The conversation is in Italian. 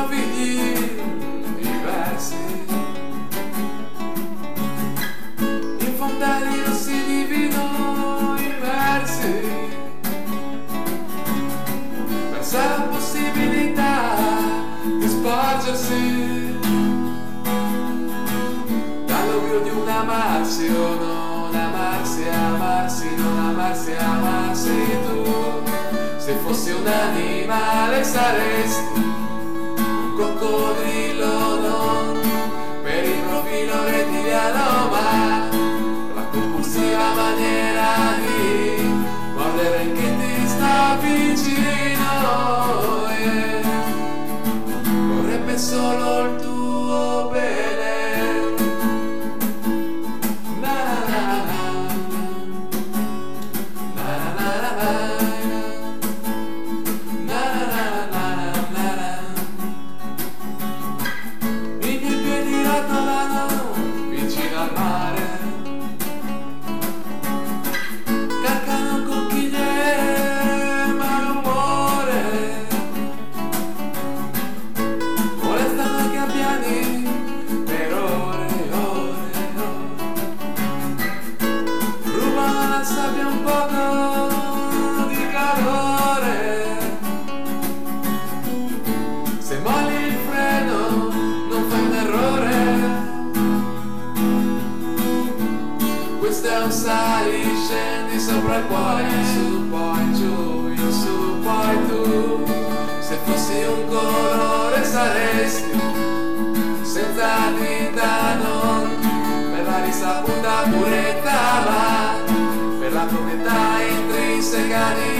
figli diversi. In fondali rossi di vino immersi, verso la possibilità di sporgersi dall'oblio di un amarsi o non amarsi, amarsi, non amarsi, amarsi. Tu, se fossi un animale, saresti un coccodrillo, non per il profilo rettiliano, ma per la compulsiva maniera di mordere che ti sta vicino e vorrebbe solo il tuo bene. Vicino al mare, carcano conchiglie malumore, molestano i gabbiani per ore e ore, rubano alla sabbia un poco di calore. Se molli il freno non fai un errore. Questo è un sali, scendi sopra il cuore, in su poi giù, in su poi tu. Se fossi un colore saresti senza tinta, non per la risaputa purezza, ma per la proprietà intrinseca di